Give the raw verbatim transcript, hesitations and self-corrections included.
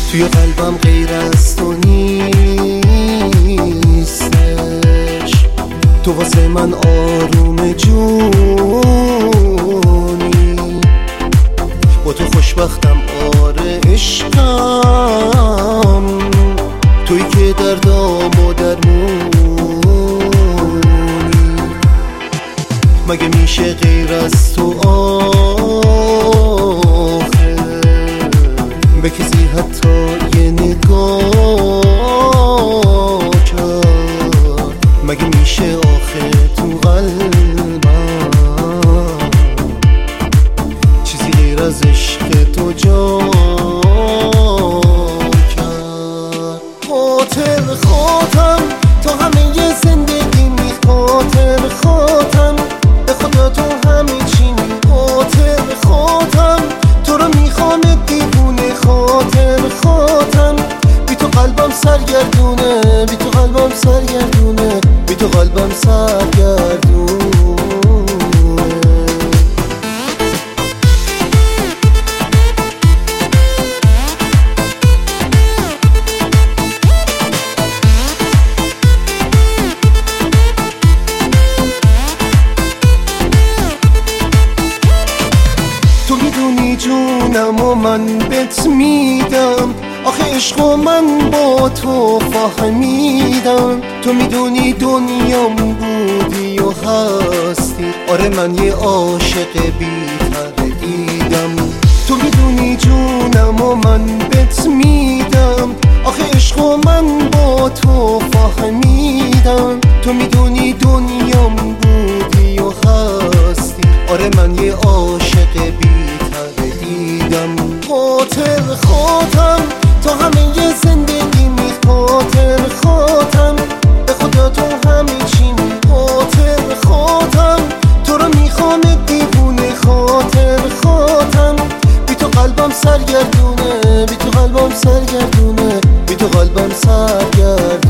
توی قلبم غیر از تو نیستش. تو واسه من آروم جونی، با تو خوشبختم آره عشقم، توی که دردام و درمونی. مگه میشه غیر از تو آخه به کسی حتی یه نگاه کرد؟ مگه میشه آخه تو قلبم چیزی غیر از عشق تو جا کرد؟ خاطر خاطم تا همه ی زندگی می، خاطر خاطم به خدا تو همه چی می، خاطر خاطم تو رو میخوام دیوونه، خاطر خاطم بی تو قلبم سرگردونه، بی تو قلبم سرگردونه، بی تو قلبم سرگردونه. تو میدونی جونم و من بهت میدم، آخه عشق و من با تو فهمیدم. تو میدونی دنیام بودی و هستی، آره من یه عاشق بی تردیدم. تو میدونی جونم و من بهت میدم، آخه عشق و من با تو فهمیدم. تو میدونی دنیام بودی و هستی، آره من یه عاشق بی تردیدم. خاطر خاطم تا همه ی زندگی می، خاطر خاطم به خدا تو همه چی می، خاطر خاطم تو رو میخوام دیوونه، خاطر خاطم بی تو قلبم سرگردونه، بی تو قلبم سرگردونه، بی تو قلبم سرگردونه.